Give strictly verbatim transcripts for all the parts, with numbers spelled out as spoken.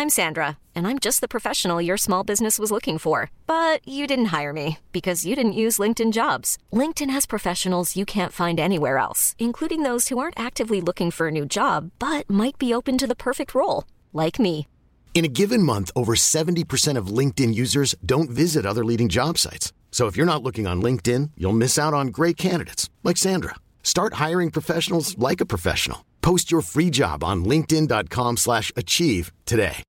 I'm Sandra, and I'm just the professional your small business was looking for. But you didn't hire me because you didn't use LinkedIn Jobs. LinkedIn has professionals you can't find anywhere else, including those who aren't actively looking for a new job, but might be open to the perfect role, like me. In a given month, over seventy percent of LinkedIn users don't visit other leading job sites. So if you're not looking on LinkedIn, you'll miss out on great candidates like Sandra. Start hiring professionals like a professional. Post your free job on linkedin.com slash achieve today.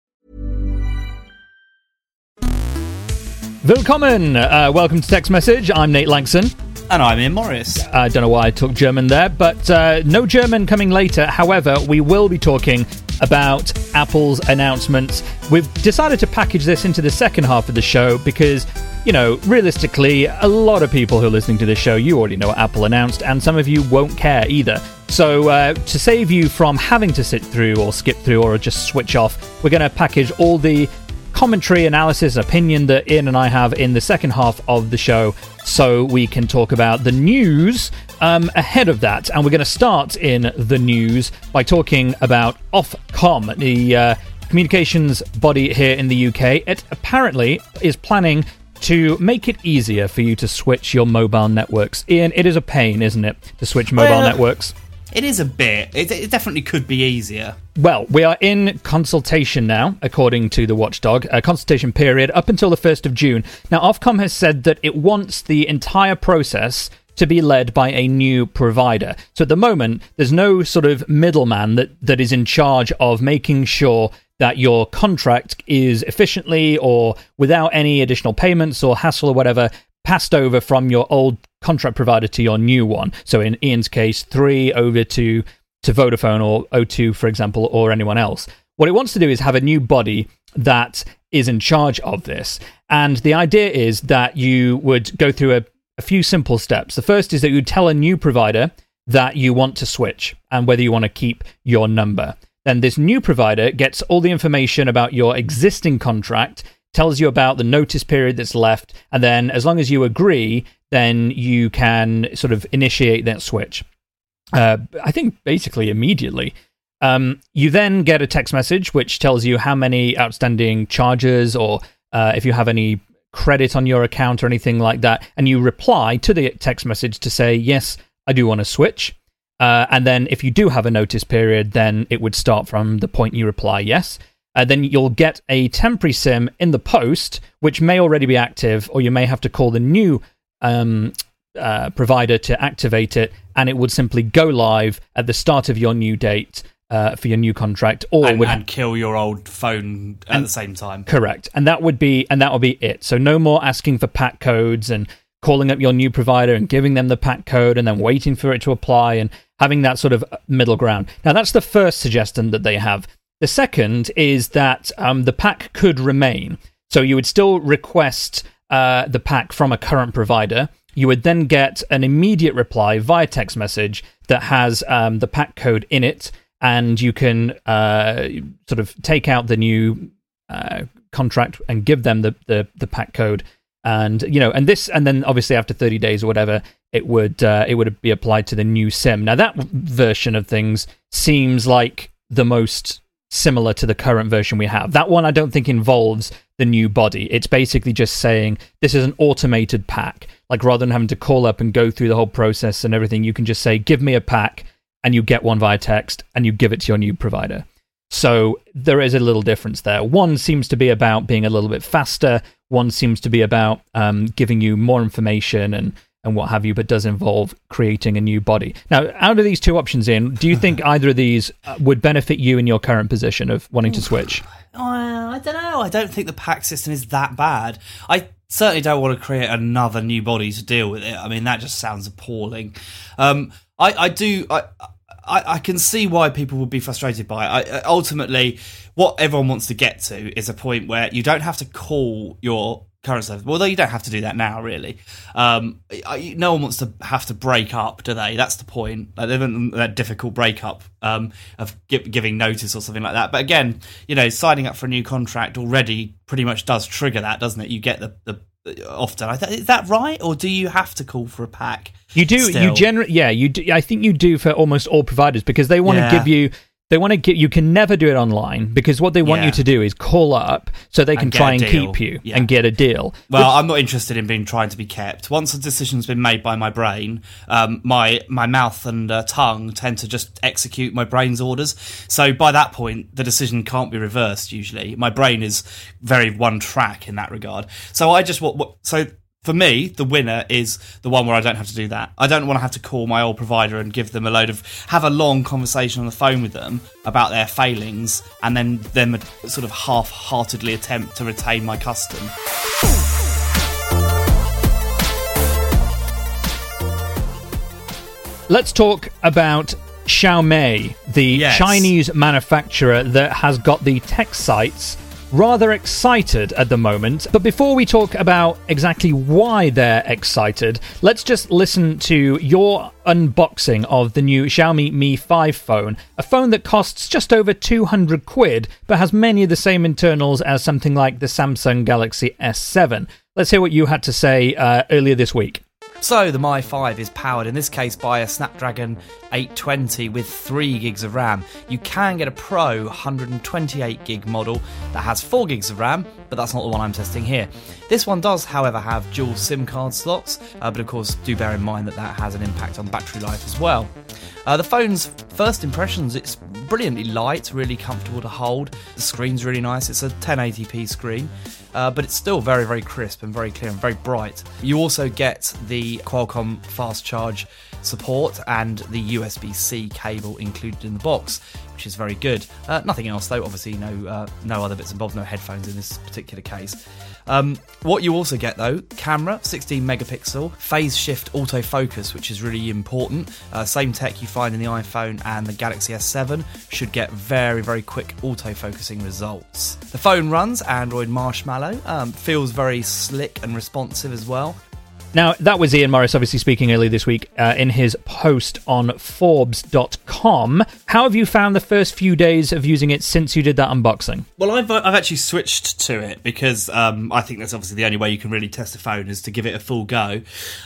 Willkommen! Uh, welcome to Text Message. I'm Nate Langson. And I'm Ian Morris. I don't know why I took German there, but uh, no German coming later. However, we will be talking about Apple's announcements. We've decided to package this into the second half of the show because, you know, realistically, a lot of people who are listening to this show, you already know what Apple announced, and some of you won't care either. So uh, to save you from having to sit through or skip through or just switch off, we're going to package all the commentary, analysis, opinion that Ian and I have in the second half of the show so we can talk about the news um, ahead of that. And we're going to start in the news by talking about Ofcom, the uh, communications body here in the U K. It apparently is planning to make it easier for you to switch your mobile networks. Ian, it is a pain, isn't it, to switch mobile well, networks? It is a bit. It, it definitely could be easier. Well, we are in consultation now, according to the Watchdog, a consultation period up until the first of June. Now, Ofcom has said that it wants the entire process to be led by a new provider. So at the moment, there's no sort of middleman that, that is in charge of making sure that your contract is efficiently or without any additional payments or hassle or whatever passed over from your old contract provider to your new one. So in Ian's case, three over to, to Vodafone or O two, for example, or anyone else. What it wants to do is have a new body that is in charge of this. And the idea is that you would go through a, a few simple steps. The first is that you tell a new provider that you want to switch and whether you want to keep your number. Then this new provider gets all the information about your existing contract, tells you about the notice period that's left, and then as long as you agree, then you can sort of initiate that switch. Uh, I think basically immediately. Um, you then get a text message which tells you how many outstanding charges or uh, if you have any credit on your account or anything like that, and you reply to the text message to say, yes, I do want to switch. Uh, and then if you do have a notice period, then it would start from the point you reply yes. Uh, then you'll get a temporary SIM in the post, which may already be active, or you may have to call the new um, uh, provider to activate it, and it would simply go live at the start of your new date uh, for your new contract, or and, would, and kill your old phone at and, the same time. Correct, and that would be and that would be it. So no more asking for pack codes and calling up your new provider and giving them the pack code and then waiting for it to apply and having that sort of middle ground. Now that's the first suggestion that they have. The second is that um, the pack could remain. So you would still request uh, the pack from a current provider. You would then get an immediate reply via text message that has um, the pack code in it, and you can uh, sort of take out the new uh, contract and give them the, the, the pack code. And you know, and this, and then obviously after thirty days or whatever, it would uh, it would be applied to the new SIM. Now that version of things seems like the most similar to the current version we have. That one I don't think involves the new body. It's basically just saying this is an automated pack. Like rather than having to call up and go through the whole process and everything, you can just say, give me a pack, and you get one via text, and you give it to your new provider. So there is a little difference there. One seems to be about being a little bit faster. One seems to be about um, giving you more information and and what have you, but does involve creating a new body. Now, out of these two options, Ian, do you think either of these would benefit you in your current position of wanting to switch? Well, I don't know. I don't think the pack system is that bad. I certainly don't want to create another new body to deal with it. I mean, that just sounds appalling. Um, I, I do... I, I, I can see why people would be frustrated by it. I, ultimately, what everyone wants to get to is a point where you don't have to call your current service. Although you don't have to do that now, really. Um, I, no one wants to have to break up, do they? That's the point. Like, they don't that difficult breakup um, of give, giving notice or something like that. But again, you know, signing up for a new contract already pretty much does trigger that, doesn't it? You get the, the often. I th- is that right, or do you have to call for a pack? You do. Still? You generally, yeah. You do. I think you do for almost all providers because they want to yeah. give you They want to get you can never do it online because what they want Yeah. you to do is call up so they can And get try a and deal. keep you Yeah. and get a deal. Well, Which- I'm not interested in being trying to be kept. Once a decision's been made by my brain, um, my my mouth and uh, tongue tend to just execute my brain's orders. So by that point, the decision can't be reversed. Usually, my brain is very one track in that regard. So I just what, what so. For me, the winner is the one where I don't have to do that. I don't want to have to call my old provider and give them a load of, have a long conversation on the phone with them about their failings, and then them sort of half-heartedly attempt to retain my custom. Let's talk about Xiaomi, the Yes. Chinese manufacturer that has got the tech sites rather excited at the moment. But before we talk about exactly why they're excited, let's just listen to your unboxing of the new Xiaomi Mi five phone, a phone that costs just over two hundred quid, but has many of the same internals as something like the Samsung Galaxy S seven. Let's hear what you had to say uh, earlier this week. So the Mi five is powered, in this case, by a Snapdragon eight twenty with three gigs of RAM. You can get a Pro one hundred twenty-eight gig model that has four gigs of RAM, but that's not the one I'm testing here. This one does, however, have dual SIM card slots, uh, but of course do bear in mind that that has an impact on battery life as well. Uh, the phone's first impressions, it's brilliantly light, really comfortable to hold. The screen's really nice, it's a ten eighty p screen. Uh, but it's still very, very crisp and very clear and very bright. You also get the Qualcomm fast charge support and the U S B C cable included in the box, which is very good. Uh, nothing else though, obviously no uh, no other bits involved, no headphones in this particular case. Um, what you also get though, camera, sixteen megapixel, phase shift autofocus, which is really important. Uh, same tech you find in the iPhone and the Galaxy S seven, should get very, very quick autofocusing results. The phone runs Android Marshmallow, um, feels very slick and responsive as well. Now, that was Ian Morris, obviously speaking earlier this week uh, in his post on Forbes dot com. How have you found the first few days of using it since you did that unboxing? Well, I've I've actually switched to it because um, I think that's obviously the only way you can really test a phone is to give it a full go.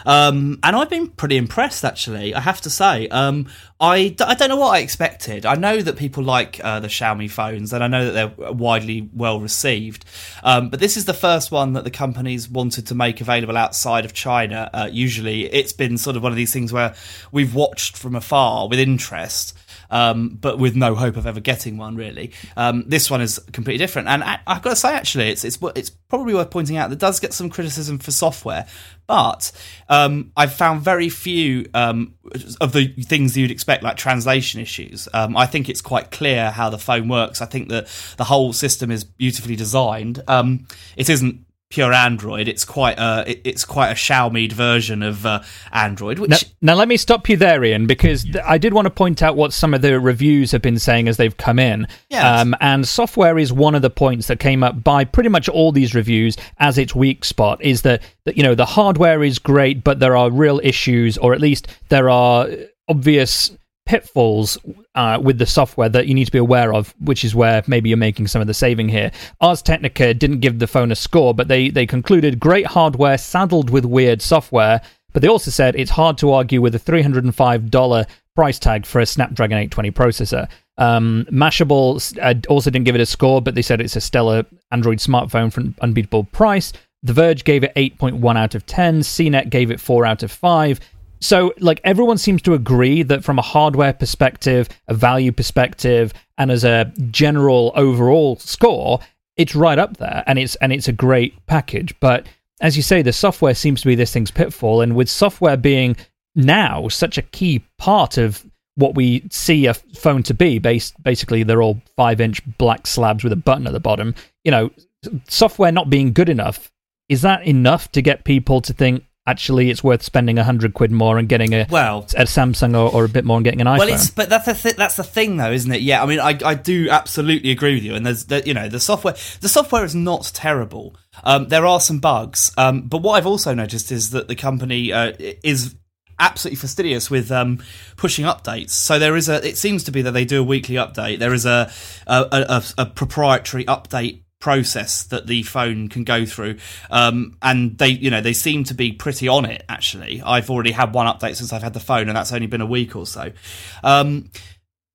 Um, and I've been pretty impressed, actually, I have to say. Um, I, I don't know what I expected. I know that people like uh, the Xiaomi phones, and I know that they're widely well received. Um, but this is the first one that the company's wanted to make available outside of China. Uh, usually it's been sort of one of these things where we've watched from afar with interest, um, but with no hope of ever getting one, really. Um, this one is completely different. And I, I've got to say, actually, it's, it's, it's probably worth pointing out that it does get some criticism for software. But um, I've found very few um, of the things you'd expect, like translation issues. Um, I think it's quite clear how the phone works. I think that the whole system is beautifully designed. Um, it isn't pure Android. It's quite a it, it's quite a Xiaomi version of uh, Android. Which Now, now, let me stop you there, Ian, because th- I did want to point out what some of the reviews have been saying as they've come in. Yes. Um, and software is one of the points that came up by pretty much all these reviews as its weak spot, is that, that you know, the hardware is great, but there are real issues, or at least there are obvious pitfalls uh, with the software that you need to be aware of, which is where maybe you're making some of the saving here. Ars Technica didn't give the phone a score, but they, they concluded great hardware saddled with weird software, but they also said it's hard to argue with a three hundred five dollars price tag for a Snapdragon eight twenty processor. Um, Mashable uh, also didn't give it a score, but they said it's a stellar Android smartphone for an unbeatable price. The Verge gave it eight point one out of ten. C net gave it four out of five. So, like, everyone seems to agree that from a hardware perspective, a value perspective, and as a general overall score, it's right up there, and it's and it's a great package. But as you say, the software seems to be this thing's pitfall, and with software being now such a key part of what we see a phone to be, based basically they're all five-inch black slabs with a button at the bottom. You know, software not being good enough, is that enough to get people to think, actually, it's worth spending a hundred quid more and getting a well, a Samsung or, or a bit more and getting an iPhone? Well, it's but that's the th- that's the thing, though, isn't it? Yeah, I mean, I I do absolutely agree with you. And there's the, you know the software the software is not terrible. Um, there are some bugs, um, but what I've also noticed is that the company uh, is absolutely fastidious with um, pushing updates. So there is a. It seems to be that they do a weekly update. There is a a, a, a proprietary update process that the phone can go through, um, and they, you know, they seem to be pretty on it. Actually, I've already had one update since I've had the phone, and that's only been a week or so. Um,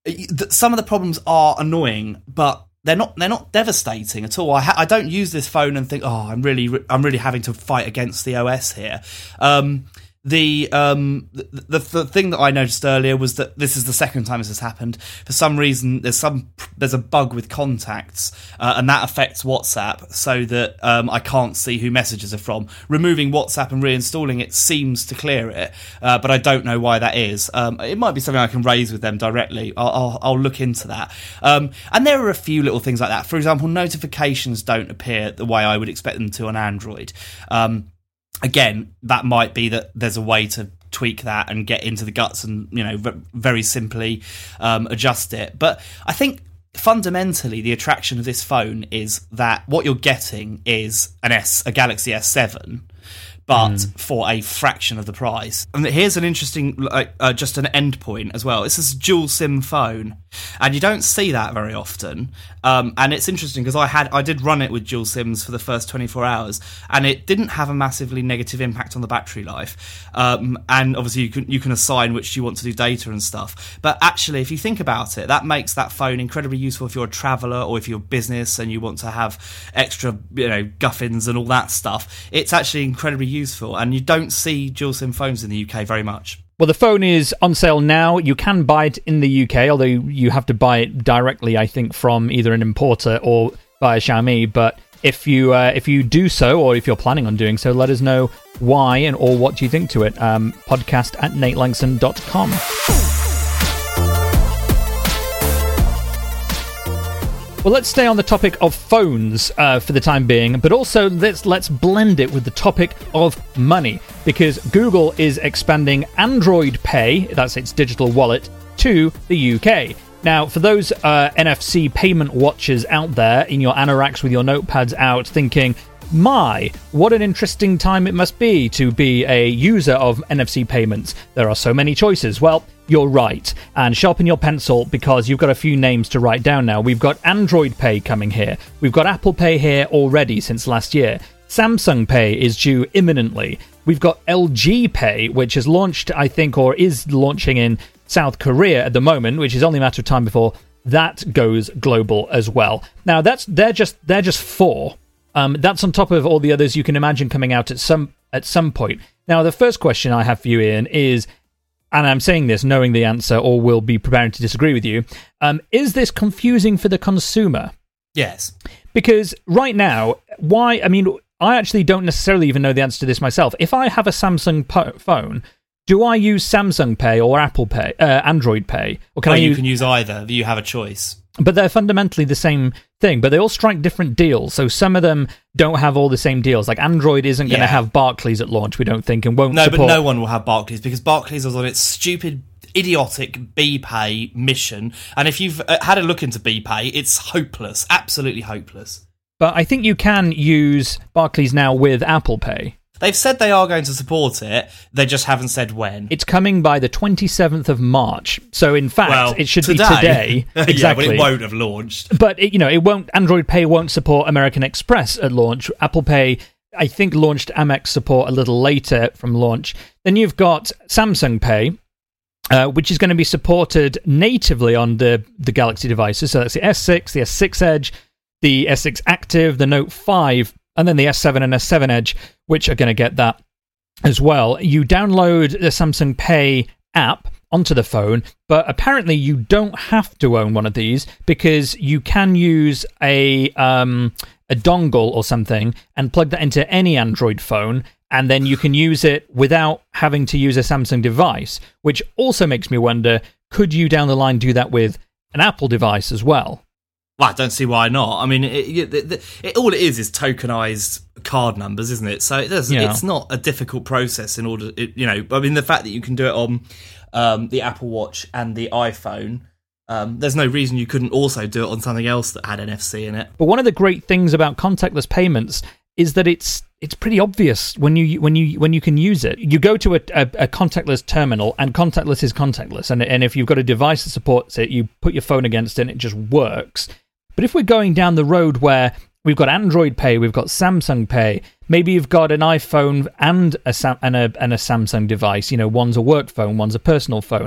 some of the problems are annoying, but they're not they're not devastating at all. I, ha- I don't use this phone and think, oh, I'm really I'm really having to fight against the O S here. Um, The um the, the the thing that I noticed earlier was that this is the second time this has happened. For some reason, there's some there's a bug with contacts, uh, and that affects WhatsApp, so that um I can't see who messages are from. Removing WhatsApp and reinstalling it seems to clear it, uh, but I don't know why that is. Um, it might be something I can raise with them directly. I'll I'll, I'll look into that. Um, and there are a few little things like that. For example, notifications don't appear the way I would expect them to on Android. Um, Again, that might be that there's a way to tweak that and get into the guts and, you know, v- very simply um, adjust it. But I think fundamentally the attraction of this phone is that what you're getting is an S, a Galaxy S seven, but mm. for a fraction of the price. And here's an interesting, like, uh, just an end point as well. This is a dual SIM phone, and you don't see that very often. Um, and it's interesting because I had, I did run it with dual SIMs for the first twenty-four hours, and it didn't have a massively negative impact on the battery life. Um, and obviously you can you can assign which you want to do data and stuff. But actually, if you think about it, that makes that phone incredibly useful if you're a traveller or if you're a business and you want to have extra, you know, guffins and all that stuff. It's actually incredibly useful, and you don't see dual SIM phones in the U K very much. Well, the phone is on sale now. You can buy it in the U K, although you have to buy it directly, I think, from either an importer or via Xiaomi. But if you uh, if you do so, or if you're planning on doing so, let us know why and or what you think to it. Um, podcast at nate langson dot com. Well, let's stay on the topic of phones uh, for the time being, but also let's let's blend it with the topic of money, because Google is expanding Android Pay, that's its digital wallet, to the U K. Now, for those uh, N F C payment watchers out there in your anoraks with your notepads out thinking, my, what an interesting time it must be to be a user of N F C payments. There are so many choices. Well, you're right. And sharpen your pencil, because you've got a few names to write down now. We've got Android Pay coming here. We've got Apple Pay here already since last year. Samsung Pay is due imminently. We've got L G Pay, which has launched, I think, or is launching in South Korea at the moment, which is only a matter of time before that goes global as well. Now, that's they're just they're just four. Um, that's on top of all the others you can imagine coming out at some at some point. Now, the first question I have for you, Ian, is, and I'm saying this knowing the answer or will be preparing to disagree with you, um, is this confusing for the consumer? Yes. Because right now, why, I mean, I actually don't necessarily even know the answer to this myself. If I have a Samsung po- phone, do I use Samsung Pay or Apple Pay, uh, Android Pay? Or can well, I you use- can use either. You have a choice. But they're fundamentally the same thing, but they all strike different deals. So some of them don't have all the same deals. Like Android isn't going to Yeah. have Barclays at launch, we don't think, and won't No, support... but no one will have Barclays, because Barclays was on its stupid, idiotic BPay mission. And if you've uh, had a look into BPay, it's hopeless. Absolutely hopeless. But I think you can use Barclays now with Apple Pay. They've said they are going to support it. They just haven't said when. It's coming by the twenty-seventh of March. So, in fact, well, it should today. be today. Exactly. Yeah, but it won't have launched. But, it, you know, it won't. Android Pay won't support American Express at launch. Apple Pay, I think, launched Amex support a little later from launch. Then you've got Samsung Pay, uh, which is going to be supported natively on the, the Galaxy devices. So that's the S six, the S six Edge, the S six Active, the Note five, and then the S seven and S seven Edge, which are going to get that as well. You download the Samsung Pay app onto the phone, but apparently you don't have to own one of these, because you can use a um, a dongle or something and plug that into any Android phone, and then you can use it without having to use a Samsung device, which also makes me wonder, could you down the line do that with an Apple device as well? Well, I don't see why not. I mean, it, it, it, it, all it is is tokenized card numbers, isn't it? So it does, Yeah. it's not a difficult process in order, it, you know, I mean, the fact that you can do it on um, the Apple Watch and the iPhone, um, there's no reason you couldn't also do it on something else that had N F C in it. But one of the great things about contactless payments is that it's it's pretty obvious when you when you when you can use it. You go to a, a, a contactless terminal, and contactless is contactless, and and if you've got a device that supports it, you put your phone against it and it just works. But if we're going down the road where we've got Android Pay, we've got Samsung Pay, maybe you've got an iPhone and a Sam- and a and a Samsung device, you know, one's a work phone, one's a personal phone.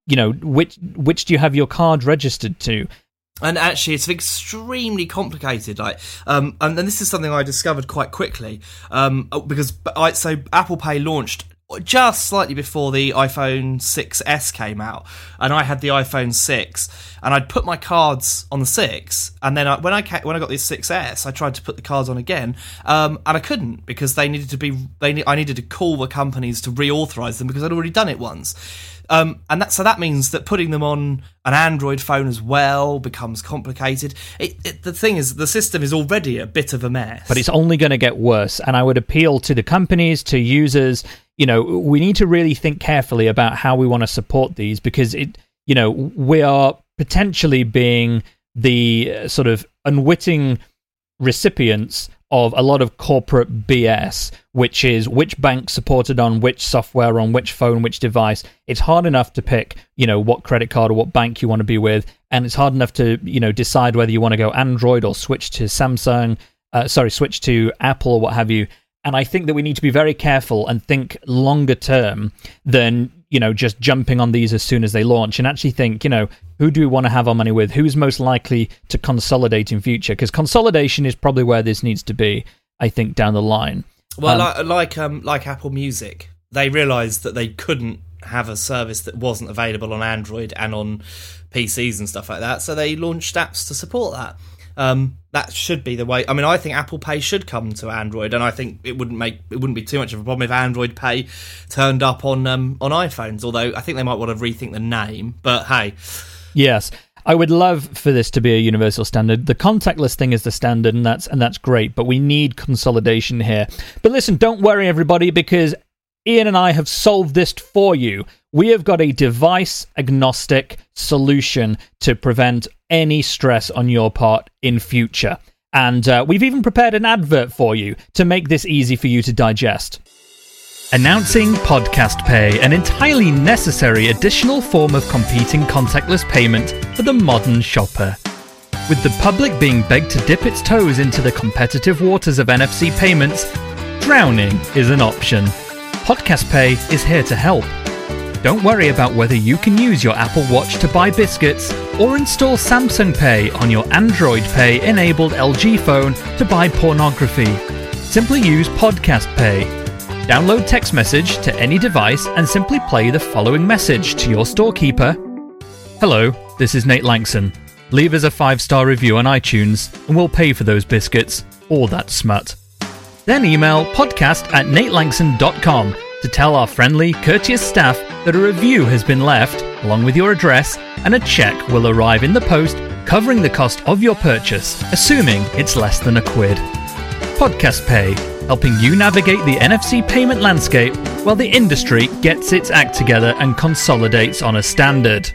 you know, which which do you have your card registered to? And actually, it's extremely complicated. Like, um, and, and this is something I discovered quite quickly, um, because I, so Apple Pay launched just slightly before the iPhone six S came out, and I had the iPhone six, and I'd put my cards on the six, and then I, when I ca- when I got the six S, I tried to put the cards on again, um, and I couldn't because they needed to be they I needed to call the companies to reauthorize them because I'd already done it once. Um, and that so that means that putting them on an Android phone as well becomes complicated. It, it, the thing is, the system is already a bit of a mess. But it's only going to get worse. And I would appeal to the companies, to users. You know, we need to really think carefully about how we want to support these, because it, you know, we are potentially being the uh, sort of unwitting recipients of a lot of corporate B S, which is which bank supported on which software, on which phone, which device. It's hard enough to pick, you know, what credit card or what bank you want to be with, and it's hard enough to, you know, decide whether you want to go Android or switch to Samsung, uh, sorry, switch to Apple or what have you. And I think that we need to be very careful and think longer term than, you know, just jumping on these as soon as they launch, and actually think, you know, who do we want to have our money with? Who's most likely to consolidate in future? Because consolidation is probably where this needs to be, I think, down the line. Well, um, like like, um, like Apple Music, they realised that they couldn't have a service that wasn't available on Android and on P Cs and stuff like that, so they launched apps to support that. Um, that should be the way. I mean, I think Apple Pay should come to Android, and I think it wouldn't make it wouldn't be too much of a problem if Android Pay turned up on um, on iPhones. Although I think they might want to rethink the name. But hey, yes, I would love for this to be a universal standard. The contactless thing is the standard, and that's and that's great. But we need consolidation here. But listen, don't worry, everybody, because Ian and I have solved this for you. We have got a device-agnostic solution to prevent any stress on your part in future. And uh, we've even prepared an advert for you to make this easy for you to digest. Announcing Podcast Pay, an entirely necessary additional form of competing contactless payment for the modern shopper. With the public being begged to dip its toes into the competitive waters of N F C payments, drowning is an option. Podcast Pay is here to help. Don't worry about whether you can use your Apple Watch to buy biscuits or install Samsung Pay on your Android Pay-enabled L G phone to buy pornography. Simply use Podcast Pay. Download text message to any device and simply play the following message to your storekeeper. Hello, this is Nate Langson. Leave us a five-star review on iTunes and we'll pay for those biscuits or that smut. Then email podcast at natelangson dot com to tell our friendly, courteous staff that a review has been left, along with your address, and a check will arrive in the post covering the cost of your purchase, assuming it's less than a quid. Podcast Pay, helping you navigate the N F C payment landscape while the industry gets its act together and consolidates on a standard.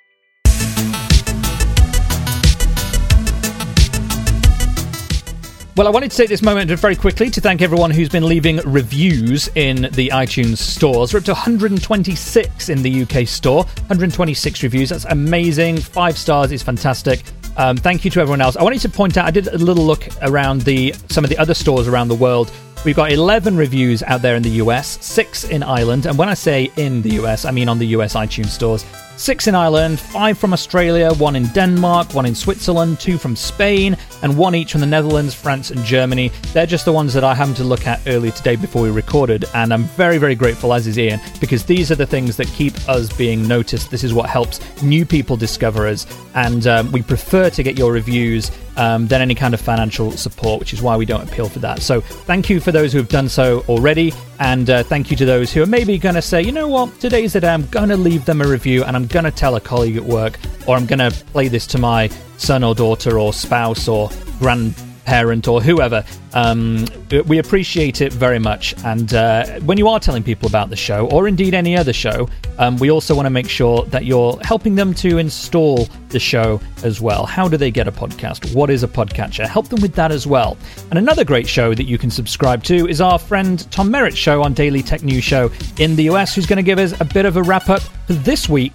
Well, I wanted to take this moment very quickly to thank everyone who's been leaving reviews in the iTunes stores. We're up to one hundred twenty-six in the U K store. one hundred twenty-six reviews. That's amazing. Five stars is fantastic. Um, thank you to everyone else. I wanted to point out, I did a little look around the some of the other stores around the world. We've got eleven reviews out there in the U S, six in Ireland. And when I say in the U S, I mean on the U S iTunes stores. Six in Ireland, five from Australia, one in Denmark, one in Switzerland, two from Spain, and one each from the Netherlands, France, and Germany. They're just the ones that I happened to look at earlier today before we recorded, and I'm very, very grateful, as is Ian, because these are the things that keep us being noticed. This is what helps new people discover us, and um, we prefer to get your reviews um, than any kind of financial support, which is why we don't appeal for that. So thank you for those who have done so already, and uh, thank you to those who are maybe going to say, you know what, today's the day I'm going to leave them a review, and I'm going to tell a colleague at work, or I'm going to play this to my son or daughter or spouse or grandparent or whoever. Um, we appreciate it very much. And uh, when you are telling people about the show, or indeed any other show, um, we also want to make sure that you're helping them to install the show as well. How do they get a podcast? What is a podcatcher? Help them with that as well. And another great show that you can subscribe to is our friend Tom Merritt's show on Daily Tech News Show in the U S, who's going to give us a bit of a wrap-up for this week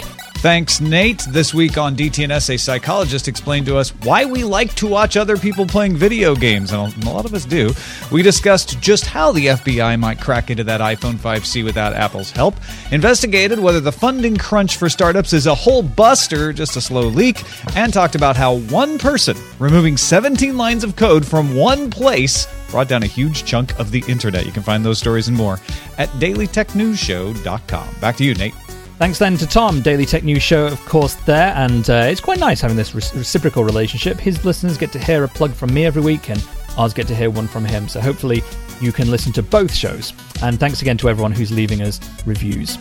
Thanks, Nate. This week on D T N S, a psychologist explained to us why we like to watch other people playing video games, and a lot of us do. We discussed just how the F B I might crack into that iPhone five C without Apple's help, investigated whether the funding crunch for startups is a whole bust or just a slow leak, and talked about how one person removing seventeen lines of code from one place brought down a huge chunk of the internet. You can find those stories and more at daily tech news show dot com. Back to you, Nate. Thanks then to Tom, Daily Tech News Show, of course, there. And uh, it's quite nice having this re- reciprocal relationship. His listeners get to hear a plug from me every week, and ours get to hear one from him. So hopefully you can listen to both shows. And thanks again to everyone who's leaving us reviews.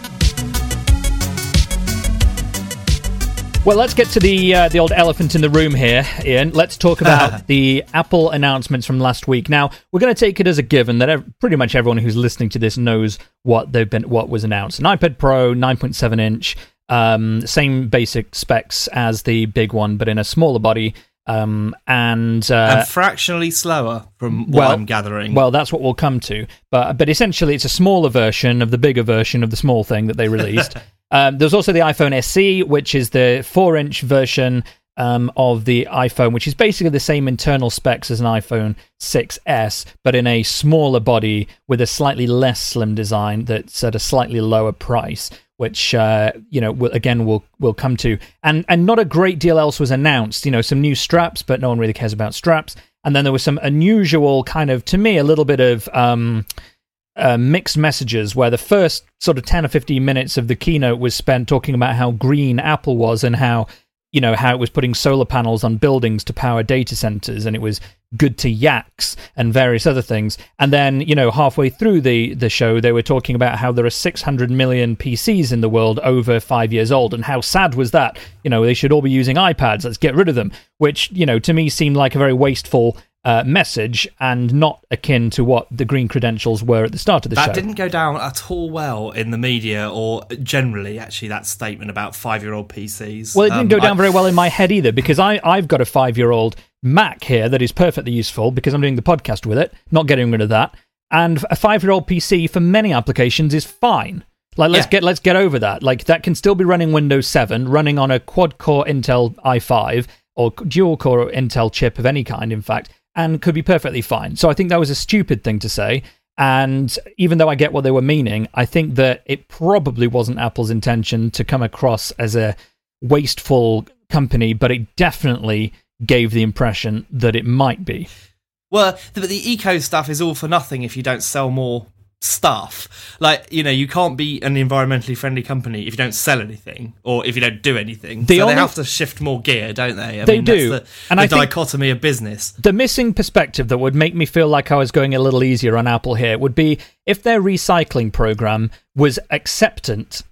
Well, let's get to the uh, the old elephant in the room here, Ian. Let's talk about the Apple announcements from last week. Now, we're going to take it as a given that ev- pretty much everyone who's listening to this knows what they've been, what was announced. An iPad Pro, nine point seven inch, um, same basic specs as the big one, but in a smaller body, um, and uh, and fractionally slower, from what well, I'm gathering. Well, that's what we'll come to. But but essentially, it's a smaller version of the bigger version of the small thing that they released. Um, there's also the iPhone S E, which is the four inch version um, of the iPhone, which is basically the same internal specs as an iPhone six S, but in a smaller body with a slightly less slim design that's at a slightly lower price, which, uh, you know, we'll, again, we'll we'll come to. And and not a great deal else was announced. You know, some new straps, but no one really cares about straps. And then there was some unusual kind of, to me, a little bit of... Um, Uh, mixed messages, where the first sort of ten or fifteen minutes of the keynote was spent talking about how green Apple was and how, you know, how it was putting solar panels on buildings to power data centers, and it was good to yaks and various other things. And then, you know, halfway through the, the show, they were talking about how there are six hundred million P Cs in the world over five years old, and how sad was that? You know, they should all be using iPads, let's get rid of them, which, you know, to me seemed like a very wasteful Uh, message and not akin to what the green credentials were at the start of the that show. That didn't go down at all well in the media, or generally, actually, that statement about five-year-old P Cs. Well, it didn't um, go down I, very well in my head either, because I, I've got a five-year-old Mac here that is perfectly useful because I'm doing the podcast with it, not getting rid of that. And a five-year-old P C for many applications is fine. Like, let's yeah. get let's get over that. Like, that can still be running Windows seven, running on a quad-core Intel i five, or dual-core Intel chip of any kind, in fact, and could be perfectly fine. So I think that was a stupid thing to say. And even though I get what they were meaning, I think that it probably wasn't Apple's intention to come across as a wasteful company, but it definitely gave the impression that it might be. Well, the, the eco stuff is all for nothing if you don't sell more stuff. Like, you know, you can't be an environmentally friendly company if you don't sell anything, or if you don't do anything. The so only, they have to shift more gear, don't they? I they mean, do. That's the, and the I dichotomy of business. The missing perspective that would make me feel like I was going a little easier on Apple here would be if their recycling program was acceptant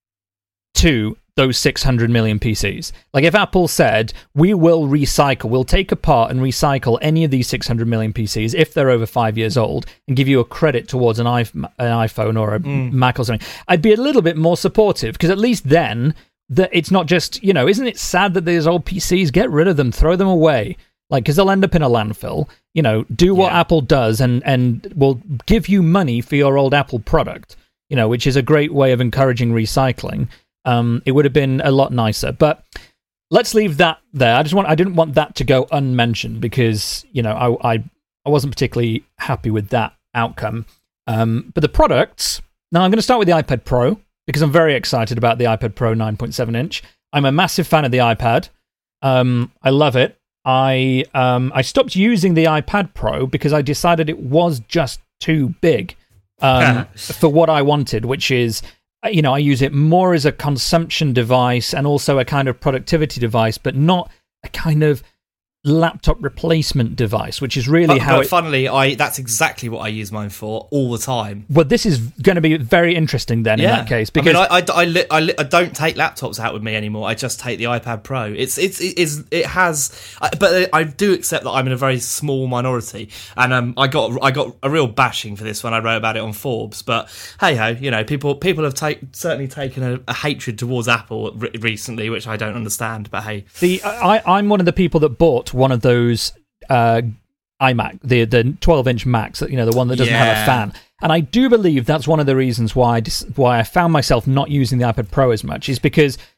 to those six hundred million P Cs. Like, if Apple said, we will recycle, we'll take apart and recycle any of these six hundred million P Cs if they're over five years old, and give you a credit towards an, iP- an iPhone or a mm. Mac or something, I'd be a little bit more supportive, because at least then, the, it's not just, you know, isn't it sad that these old P Cs, get rid of them, throw them away, like, because they'll end up in a landfill. You know, do what yeah. Apple does, and, and will give you money for your old Apple product, you know, which is a great way of encouraging recycling. Um, it would have been a lot nicer, but let's leave that there. I just want—I didn't want that to go unmentioned, because, you know, I I, I wasn't particularly happy with that outcome. Um, but the products. Now, I'm going to start with the iPad Pro, because I'm very excited about the iPad Pro nine point seven inch. I'm a massive fan of the iPad. Um, I love it. I um, I stopped using the iPad Pro because I decided it was just too big um, for what I wanted, which is, you know, I use it more as a consumption device and also a kind of productivity device, but not a kind of laptop replacement device, which is really but, how but it... funnily, I that's exactly what I use mine for all the time. Well, this is going to be very interesting then, yeah. in that case, because... I mean, I, I, I, li- I, li- I don't take laptops out with me anymore. I just take the iPad Pro. It's it's it, is it has... I, but I do accept that I'm in a very small minority, and um, I got I got a real bashing for this when I wrote about it on Forbes, but hey-ho, you know, people people have take, certainly taken a, a hatred towards Apple re- recently, which I don't understand, but hey. The I, I'm one of the people that bought one of those uh, iMac, the the twelve inch Macs, you know, the one that doesn't yeah. have a fan. And I do believe that's one of the reasons why I dis- why I found myself not using the iPad Pro as much, is because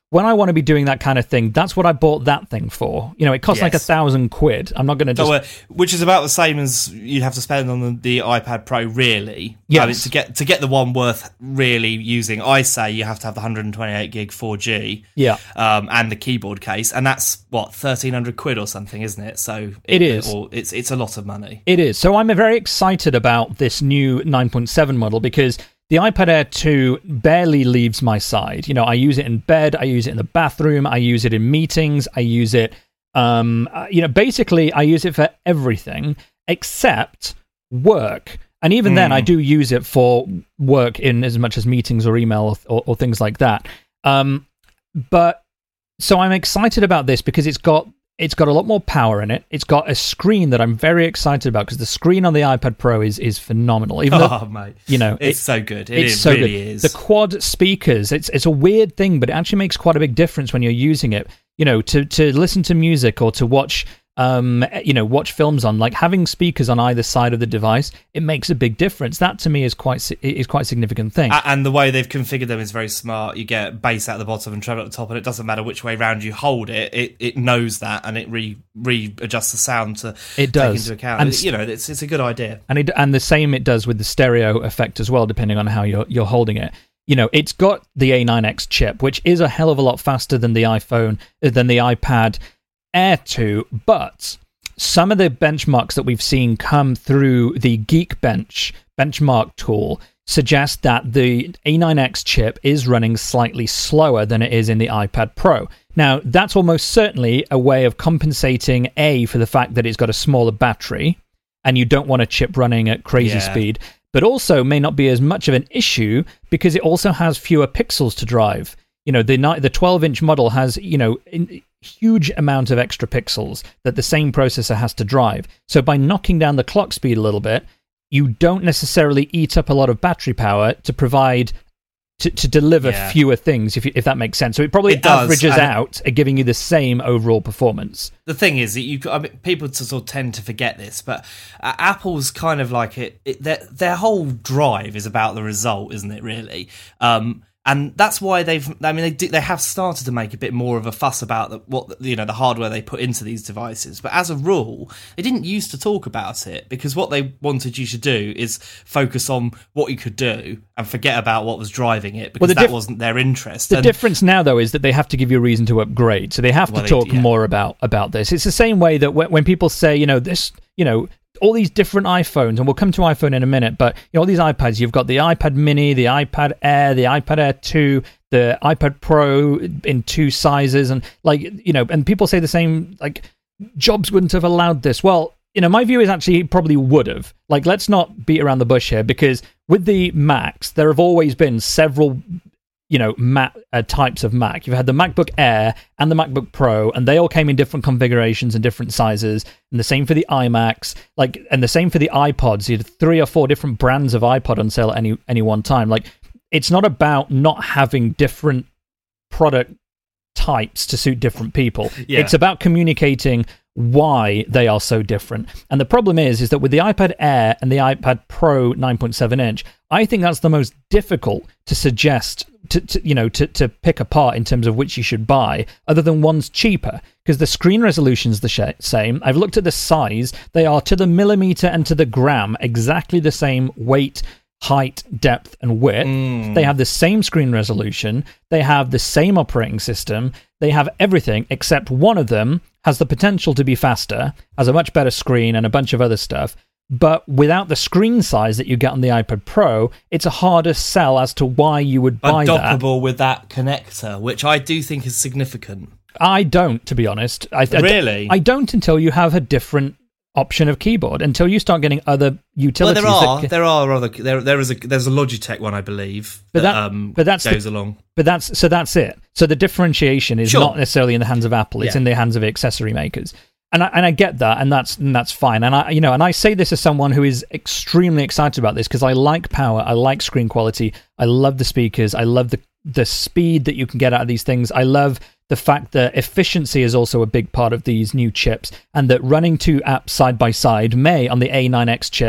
when I want to be doing that kind of thing, that's what I bought that thing for. You know, it costs Yes. like a thousand quid. I'm not going to just... So, uh, which is about the same as you'd have to spend on the, the iPad Pro, really. Yes. I mean, to get to get the one worth really using, I say you have to have the one hundred twenty-eight gig four G. Yeah. Um, and the keyboard case, and that's what thirteen hundred quid or something, isn't it? So It is. Or it's it's a lot of money. It is. So I'm very excited about this new nine point seven model because the iPad Air two barely leaves my side. You know, I use it in bed, I use it in the bathroom, I use it in meetings, I use it, um, uh, you know, basically I use it for everything except work. And even mm. then, I do use it for work in as much as meetings or email or, or things like that. Um, but so I'm excited about this because it's got It's got a lot more power in it. It's got a screen that I'm very excited about because the screen on the iPad Pro is is phenomenal. Even though, oh, mate. You know, it's it, so good. It it's is, so really good. is. The quad speakers, it's it's a weird thing, but it actually makes quite a big difference when you're using it. You know, to, to listen to music or to watch um you know watch films on, like having speakers on either side of the device, it makes a big difference. That to me is quite is quite a significant thing. And the way they've configured them is very smart. You get bass at the bottom and treble at the top, and it doesn't matter which way round you hold it. It it knows that, and it re readjusts the sound to it does. take into account. And it, you know, it's it's a good idea. And it and the same it does with the stereo effect as well, depending on how you're you're holding it. You know, it's got the A nine X chip, which is a hell of a lot faster than the iPhone, than the iPad Air two, but some of the benchmarks that we've seen come through the Geekbench benchmark tool suggest that the A nine X chip is running slightly slower than it is in the iPad Pro. Now, that's almost certainly a way of compensating, A, for the fact that it's got a smaller battery, and you don't want a chip running at crazy yeah. speed, but also may not be as much of an issue because it also has fewer pixels to drive. You know, the the twelve-inch model has, you know, in, huge amount of extra pixels that the same processor has to drive. So by knocking down the clock speed a little bit, you don't necessarily eat up a lot of battery power to provide to, to deliver yeah. fewer things, if you, if that makes sense. So it probably it does, averages and out at giving you the same overall performance. The thing is that you, I mean, people sort of tend to forget this, but uh, Apple's kind of like it. it their, their whole drive is about the result, isn't it? Really. Um, And that's why they've. I mean, they do, they have started to make a bit more of a fuss about the, what you know the hardware they put into these devices. But as a rule, they didn't used to talk about it because what they wanted you to do is focus on what you could do and forget about what was driving it because well, that diff- wasn't their interest. The and, difference now, though, is that they have to give you a reason to upgrade. So they have well, to talk they, yeah. more about about this. It's the same way that when, when people say, you know, this, you know. all these different iPhones, and we'll come to iPhone in a minute, but you know, all these iPads, you've got the iPad mini, the iPad Air, the iPad Air two, the iPad Pro in two sizes, and like, you know, and people say the same, like, Jobs wouldn't have allowed this. Well, you know, my view is actually he probably would have. Like, let's not beat around the bush here, because with the Macs, there have always been several, you know, Mac uh, types of Mac. You've had the MacBook Air and the MacBook Pro, and they all came in different configurations and different sizes. And the same for the iMacs, like, and the same for the iPods. You had three or four different brands of iPod on sale at any any one time. Like, it's not about not having different product types to suit different people. Yeah. It's about communicating why they are so different. And the problem is, is that with the iPad Air and the iPad Pro nine point seven inch, I think that's the most difficult to suggest, to, to you know, to, to pick apart in terms of which you should buy, other than one's cheaper, because the screen resolution's the sh- same. I've looked at the size. They are to the millimeter and to the gram exactly the same weight, height, depth, and width. Mm. They have the same screen resolution. They have the same operating system. They have everything, except one of them has the potential to be faster, has a much better screen, and a bunch of other stuff. But without the screen size that you get on the iPad Pro, it's a harder sell as to why you would buy that. Undockable with that connector, which I do think is significant. I don't, to be honest. I, Really? I, I don't until you have a different option of keyboard, until you start getting other Well, utilities. there are that, there are other there there is a there's a Logitech one, I believe, But that, that- um, but that's the- goes along. But that's so that's it. So the differentiation is Sure. not necessarily in the hands of Apple; it's Yeah. in the hands of accessory makers. And I, and I get that, and that's and that's fine. And I, you know, and I say this as someone who is extremely excited about this because I like power, I like screen quality, I love the speakers, I love the the speed that you can get out of these things. I love the fact that efficiency is also a big part of these new chips, and that running two apps side by side may, on the A nine X chip,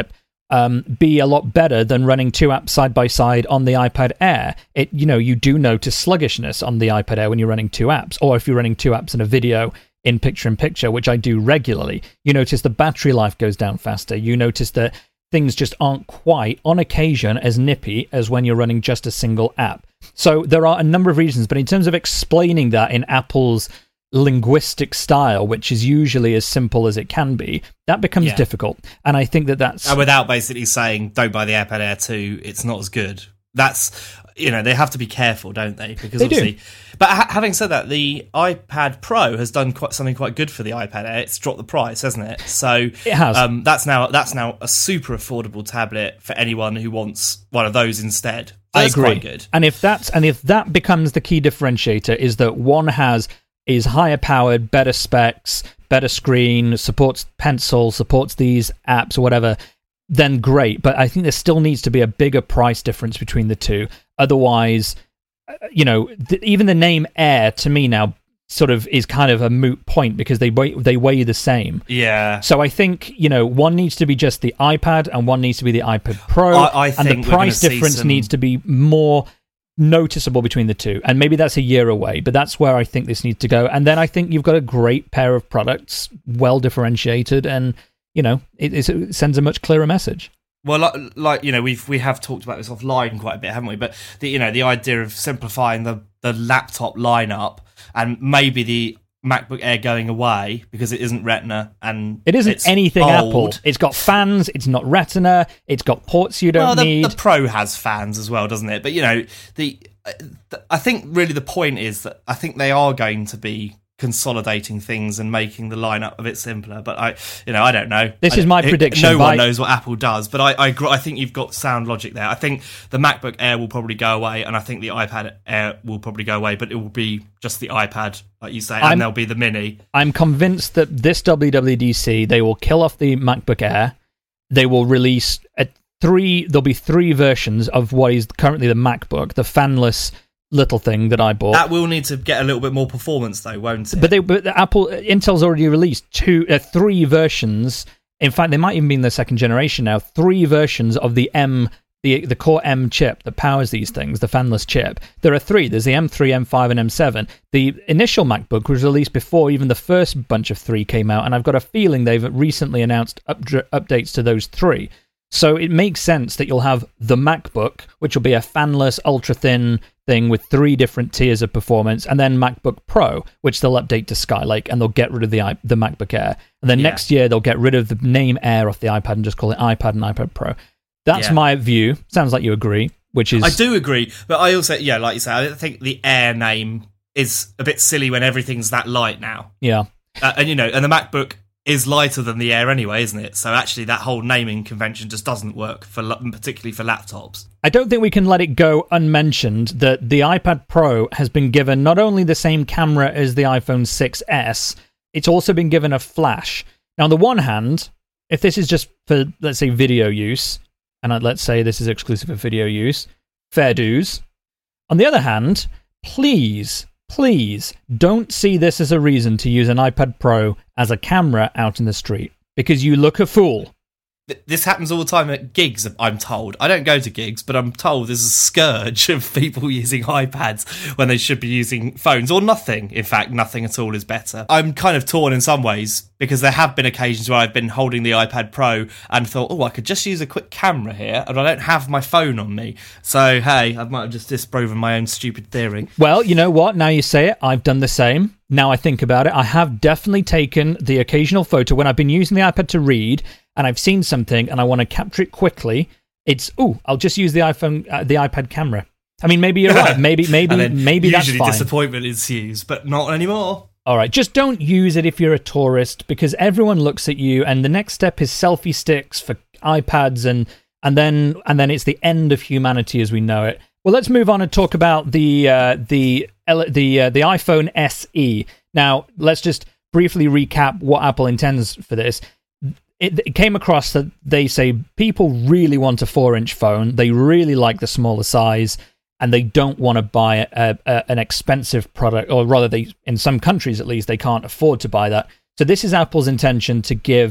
um, be a lot better than running two apps side by side on the iPad Air. It, you know, you do notice sluggishness on the iPad Air when you're running two apps, or if you're running two apps in a video in picture-in-picture, which I do regularly. You notice the battery life goes down faster. You notice that things just aren't quite, on occasion, as nippy as when you're running just a single app. So there are a number of reasons, but in terms of explaining that in Apple's linguistic style, which is usually as simple as it can be, that becomes yeah. difficult. And I think that that's... And without basically saying, don't buy the iPad Air two, it's not as good. That's, you know, they have to be careful, don't they? Because they obviously... do. But ha- having said that, the iPad Pro has done quite something quite good for the iPad Air. It's dropped the price, hasn't it? So it has. Um, that's now that's now a super affordable tablet for anyone who wants one of those instead. I That's agree. Quite good. And if that's and if that becomes the key differentiator, is that one has is higher powered, better specs, better screen, supports pencil, supports these apps or whatever, then great. But I think there still needs to be a bigger price difference between the two. Otherwise, you know, th- even the name Air to me now sort of is kind of a moot point because they weigh, they weigh the same. Yeah. So I think, you know, one needs to be just the iPad and one needs to be the iPad Pro. I, I and think the price difference some... needs to be more noticeable between the two. And maybe that's a year away, but that's where I think this needs to go. And then I think you've got a great pair of products, well differentiated, and, you know, it, it sends a much clearer message. Well, like, like you know, we've we have talked about this offline quite a bit, haven't we? But the, you know, the idea of simplifying the the laptop lineup and maybe the MacBook Air going away because it isn't Retina and it isn't it's anything old. Apple. It's got fans. It's not Retina. It's got ports you don't well, the, need. The Pro has fans as well, doesn't it? But you know, the, the I think really the point is that I think they are going to be consolidating things and making the lineup a bit simpler, but I, you know, I don't know. This I, is my prediction. No by... one knows what Apple does, but I, I, I think you've got sound logic there. I think the MacBook Air will probably go away, and I think the iPad Air will probably go away, but it will be just the iPad, like you say, and I'm, there'll be the Mini. I'm convinced that this W W D C, they will kill off the MacBook Air. They will release a three. There'll be three versions of what is currently the MacBook, the fanless little thing that I bought. That will need to get a little bit more performance, though, won't it? But they, but Apple, Intel's already released two, uh, three versions. In fact, they might even be in the second generation now. Three versions of the M, the the Core M chip that powers these things, the fanless chip. There are three. There's the M three, M five, and M seven. The initial MacBook was released before even the first bunch of three came out, and I've got a feeling they've recently announced up, updates to those three. So it makes sense that you'll have the MacBook, which will be a fanless, ultra-thin thing with three different tiers of performance, and then MacBook Pro, which they'll update to Skylake, and they'll get rid of the the MacBook Air. And then yeah. next year, they'll get rid of the name Air off the iPad and just call it iPad and iPad Pro. That's yeah. my view. Sounds like you agree, which is... I do agree, but I also, yeah, like you say, I think the Air name is a bit silly when everything's that light now. Yeah. Uh, and, you know, and the MacBook is lighter than the Air anyway, isn't it? So actually that whole naming convention just doesn't work, for particularly for laptops. I don't think we can let it go unmentioned that the iPad Pro has been given not only the same camera as the iPhone six S, it's also been given a flash. Now, on the one hand, if this is just for, let's say, video use, and let's say this is exclusive for video use, fair dues. On the other hand, please... Please don't see this as a reason to use an iPad Pro as a camera out in the street, because you look a fool. This happens all the time at gigs, I'm told. I don't go to gigs, but I'm told there's a scourge of people using iPads when they should be using phones, or nothing. In fact, nothing at all is better. I'm kind of torn in some ways, because there have been occasions where I've been holding the iPad Pro and thought, oh, I could just use a quick camera here, and I don't have my phone on me. So, hey, I might have just disproven my own stupid theory. Well, you know what? Now you say it, I've done the same. Now I think about it, I have definitely taken the occasional photo when I've been using the iPad to read, and I've seen something and I want to capture it quickly. It's, ooh, I'll just use the iPhone, uh, the iPad camera. I mean, maybe you're right. Maybe, maybe, maybe that's fine. Usually disappointment ensues, but not anymore. All right, just don't use it if you're a tourist, because everyone looks at you, and the next step is selfie sticks for iPads, and and then and then it's the end of humanity as we know it. Well, let's move on and talk about the uh, the the uh, the iPhone S E. Now, let's just briefly recap what Apple intends for this. It, it came across that they say people really want a four-inch phone. They really like the smaller size, and they don't want to buy a, a, an expensive product, or rather, they in some countries at least, they can't afford to buy that. So this is Apple's intention to give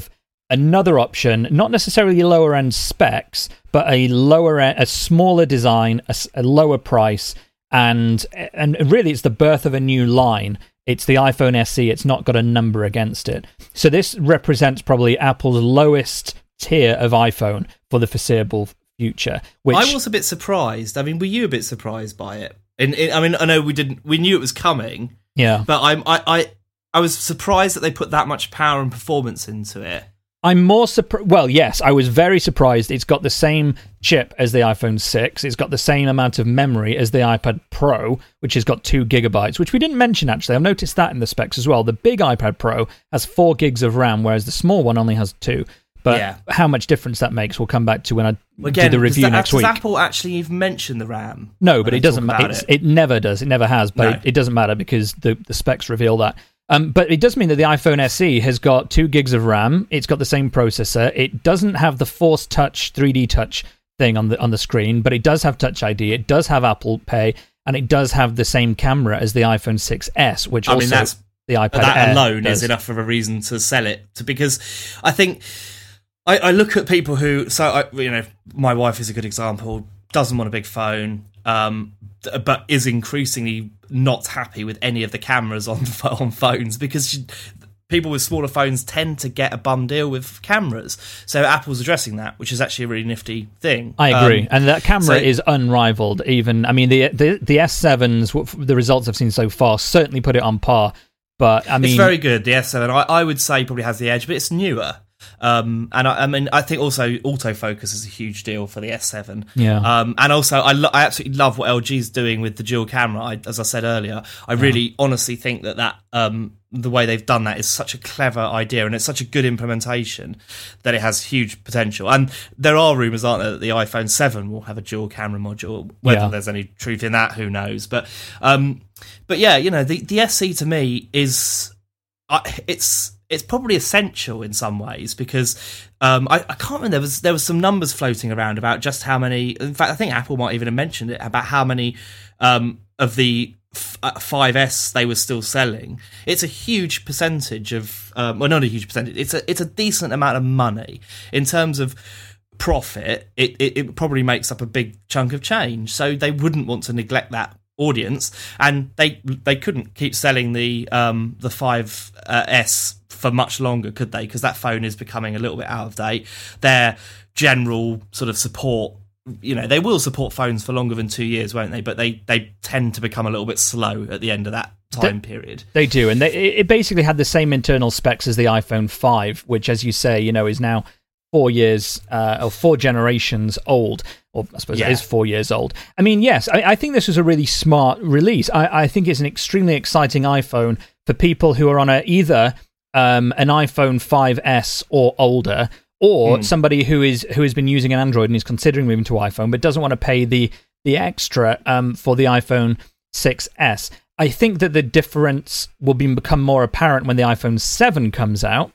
another option, not necessarily lower end specs, but a lower end, a smaller design, a, a lower price, and and really it's the birth of a new line. It's the iPhone S E. It's not got a number against it. So this represents probably Apple's lowest tier of iPhone for the foreseeable future. Which I was a bit surprised. I mean, were you a bit surprised by it? In, in, I mean, I know we didn't. We knew it was coming. Yeah, but I'm I, I I was surprised that they put that much power and performance into it. I'm more surprised. Well, yes, I was very surprised. It's got the same chip as the iPhone six. It's got the same amount of memory as the iPad Pro, which has got two gigabytes, which we didn't mention, actually. I've noticed that in the specs as well. The big iPad Pro has four gigs of RAM, whereas the small one only has two. But yeah. how much difference that makes, we'll come back to when I Again, do the review does that, next does week. Does Apple actually even mention the RAM? No, but it doesn't matter. It. it never does. It never has, but no. it, it doesn't matter because the, the specs reveal that. Um, but it does mean that the iPhone S E has got two gigs of RAM. It's got the same processor. It doesn't have the Force Touch three D Touch thing on the on the screen, but it does have Touch I D. It does have Apple Pay, and it does have the same camera as the iPhone six S, which I also mean, that's, the iPad that Air alone does. is enough of a reason to sell it. To, because I think I, I look at people who, so I, you know, my wife is a good example. Doesn't want a big phone. Um, but is increasingly not happy with any of the cameras on on phones because she, people with smaller phones tend to get a bum deal with cameras. So Apple's addressing that, which is actually a really nifty thing. I agree, um, and that camera so, is unrivaled. Even I mean, the the the S sevens, the results I've seen so far certainly put it on par. But I mean, it's very good. The S seven, I, I would say, probably has the edge, but it's newer. Um, and I, I mean, I think also autofocus is a huge deal for the S seven. Yeah. Um, and also, I, lo- I absolutely love what L G's doing with the dual camera. I, as I said earlier, I really yeah. honestly think that that um, the way they've done that is such a clever idea, and it's such a good implementation that it has huge potential. And there are rumours, aren't there, that the iPhone seven will have a dual camera module. Whether yeah. there's any truth in that, who knows? But um, but yeah, you know, the the S E to me is uh, it's. It's probably essential in some ways because um, I, I can't remember. There was there was some numbers floating around about just how many. In fact, I think Apple might even have mentioned it about how many um, of the five S they were still selling. It's a huge percentage of, um, well, not a huge percentage. It's a it's a decent amount of money in terms of profit. It, it it probably makes up a big chunk of change. So they wouldn't want to neglect that audience, and they they couldn't keep selling the um, the five S for much longer, could they? Because that phone is becoming a little bit out of date. Their general sort of support, you know, they will support phones for longer than two years, won't they? But they, they tend to become a little bit slow at the end of that time they, period. They do, and they, it basically had the same internal specs as the iPhone five, which, as you say, you know, is now four years uh, or four generations old, or I suppose yeah. it is four years old. I mean, yes, I, I think this was a really smart release. I, I think it's an extremely exciting iPhone for people who are on a, either um, an iPhone five S or older, or mm. somebody who is who has been using an Android and is considering moving to iPhone but doesn't want to pay the the extra um, for the iPhone six S. I think that the difference will be, become more apparent when the iPhone seven comes out.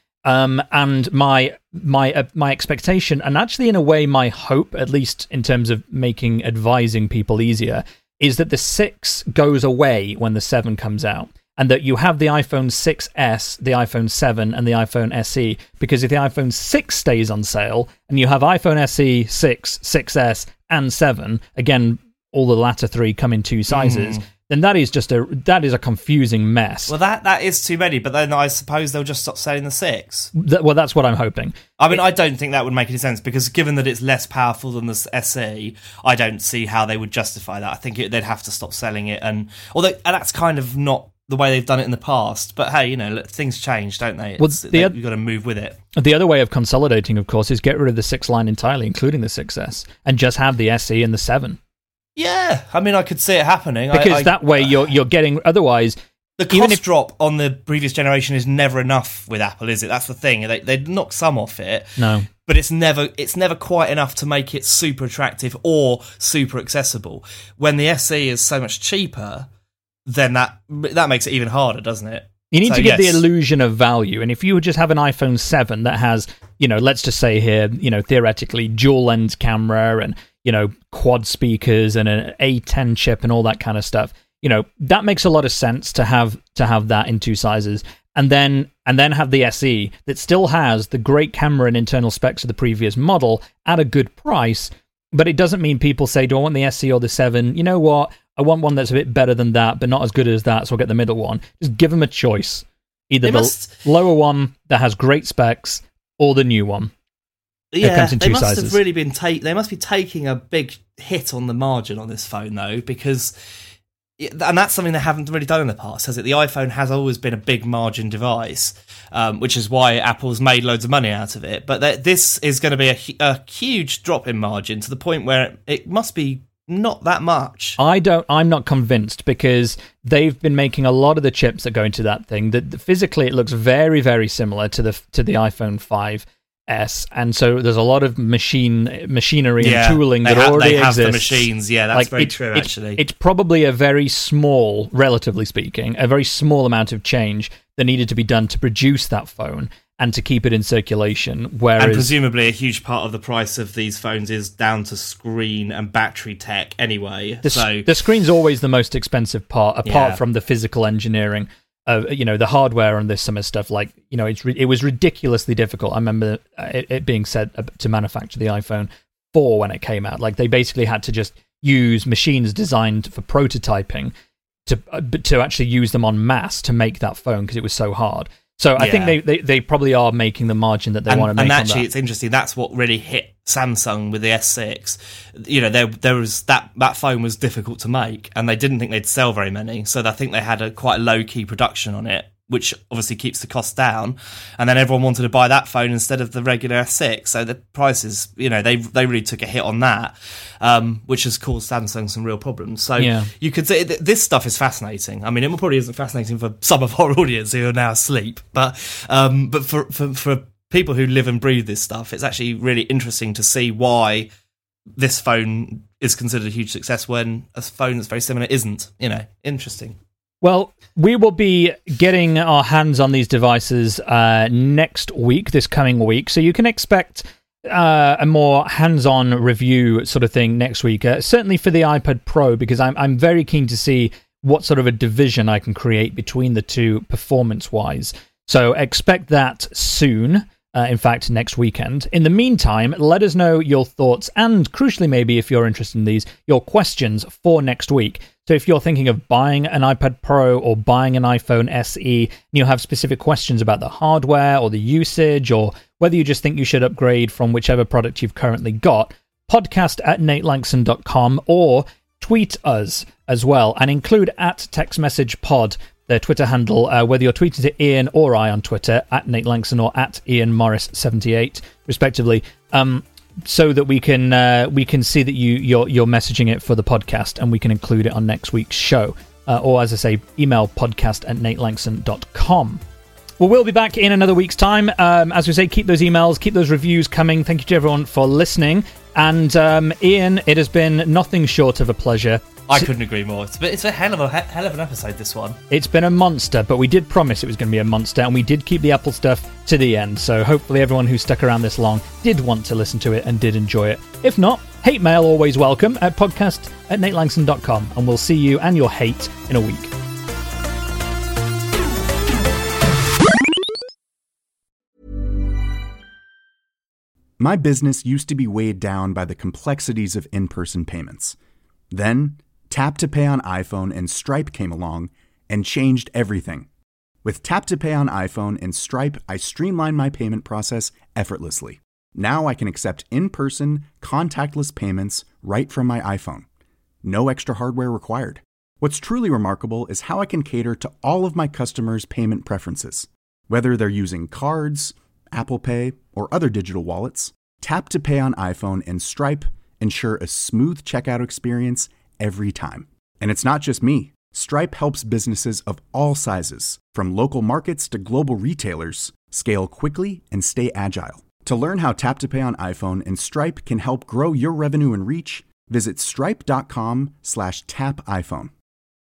Um, and my my uh, my expectation, and actually in a way my hope, at least in terms of making advising people easier, is that the six goes away when the seven comes out, and that you have the iPhone six S, the iPhone seven, and the iPhone S E. Because if the iPhone six stays on sale, and you have iPhone S E, six, six S, and seven, again, all the latter three come in two sizes. Mm. Then that is just a that is a confusing mess. Well, that, that is too many, but then I suppose they'll just stop selling the six. Th- well, that's what I'm hoping. I mean, it, I don't think that would make any sense, because given that it's less powerful than the S E, I don't see how they would justify that. I think it, they'd have to stop selling it, and although and that's kind of not the way they've done it in the past. But hey, you know, things change, don't they? It's, well, the, they you've got to move with it. The other way of consolidating, of course, is get rid of the six line entirely, including the six S, and just have the S E and the seven. Yeah, I mean, I could see it happening. Because I, I, that way you're you're getting, otherwise... The cost if, drop on the previous generation is never enough with Apple, is it? That's the thing. They they knock some off it. No. But it's never it's never quite enough to make it super attractive or super accessible. When the S E is so much cheaper, then that that makes it even harder, doesn't it? You need so, to get yes. the illusion of value. And if you just have an iPhone seven that has, you know, let's just say here, you know, theoretically, dual lens camera and, you know, quad speakers and an A ten chip and all that kind of stuff, you know, that makes a lot of sense to have to have that in two sizes. and then and then have the S E that still has the great camera and internal specs of the previous model at a good price, but it doesn't mean people say, do I want the S E or the seven? You know what? I want one that's a bit better than that, but not as good as that, so I'll get the middle one. Just give them a choice. Either They the must- lower one that has great specs or the new one. It Yeah, comes in they two must sizes. have really been take. They must be taking a big hit on the margin on this phone though, because, and that's something they haven't really done in the past, has it? The iPhone has always been a big margin device, um, which is why Apple's made loads of money out of it. But th- this is going to be a, hu- a huge drop in margin to the point where it, it must be not that much. I don't. I'm not convinced because they've been making a lot of the chips that go into that thing. That physically it looks very, very similar to the to the iPhone five S, and so there's a lot of machine machinery Yeah, and tooling they that have, already they have exists. the machines. Yeah, that's Like, very it- true. it- Actually, it's probably a very small, relatively speaking, a very small amount of change that needed to be done to produce that phone and to keep it in circulation. Whereas, and presumably a huge part of the price of these phones is down to screen and battery tech anyway. The, so the screen's always the most expensive part, apart Yeah. from the physical engineering. Uh, you know, the hardware on this summer stuff. Like, you know, it's re- it was ridiculously difficult. I remember it, it being said uh, to manufacture the iPhone four when it came out. Like, they basically had to just use machines designed for prototyping to uh, b- to actually use them en masse to make that phone because it was so hard. So I think Yeah. they, they, they probably are making the margin that they and, want to make and on actually, that. it's interesting. That's what really hit Samsung with the S six. You know, there there was that that phone was difficult to make, and they didn't think they'd sell very many. So I think they had a quite low key production on it, which obviously keeps the cost down. And then everyone wanted to buy that phone instead of the regular S six. So the prices, you know, they they really took a hit on that, um, which has caused Samsung some real problems. So Yeah. you could say th- this stuff is fascinating. I mean, it probably isn't fascinating for some of our audience who are now asleep, but um, but for, for for people who live and breathe this stuff, it's actually really interesting to see why this phone is considered a huge success when a phone that's very similar isn't. You know, interesting. Well, we will be getting our hands on these devices uh, next week, this coming week, so you can expect uh, a more hands-on review sort of thing next week. Uh, certainly for the iPad Pro, because I'm I'm very keen to see what sort of a division I can create between the two performance-wise. So expect that soon. Uh, in fact, next weekend. In the meantime, let us know your thoughts and, crucially maybe, if you're interested in these, your questions for next week. So if you're thinking of buying an iPad Pro or buying an iPhone S E, and you have specific questions about the hardware or the usage, or whether you just think you should upgrade from whichever product you've currently got, podcast at nate langson dot com, or tweet us as well, and include at text message pod, their Twitter handle, uh, whether you're tweeting to Ian or I on Twitter, at Nate Langson or at Ian Morris seventy-eight, respectively, um, so that we can uh, we can see that you you're, you're messaging it for the podcast, and we can include it on next week's show. Uh, or, as I say, email podcast at nate langson dot com. Well, we'll be back in another week's time. Um, as we say, keep those emails, keep those reviews coming. Thank you to everyone for listening. And um, Ian, it has been nothing short of a pleasure. I couldn't agree more. It's, it's a hell of a hell of an episode, this one. It's been a monster, but we did promise it was going to be a monster, and we did keep the Apple stuff to the end. So hopefully everyone who stuck around this long did want to listen to it and did enjoy it. If not, hate mail always welcome at podcast at nate langson dot com, and we'll see you and your hate in a week. My business used to be weighed down by the complexities of in-person payments. Then, Tap to Pay on iPhone and Stripe came along and changed everything. With Tap to Pay on iPhone and Stripe, I streamlined my payment process effortlessly. Now I can accept in-person, contactless payments right from my iPhone. No extra hardware required. What's truly remarkable is how I can cater to all of my customers' payment preferences. Whether they're using cards, Apple Pay, or other digital wallets, Tap to Pay on iPhone and Stripe ensure a smooth checkout experience every time. And it's not just me. Stripe helps businesses of all sizes, from local markets to global retailers, scale quickly and stay agile. To learn how Tap to Pay on iPhone and Stripe can help grow your revenue and reach, visit stripe dot com slash tap iPhone.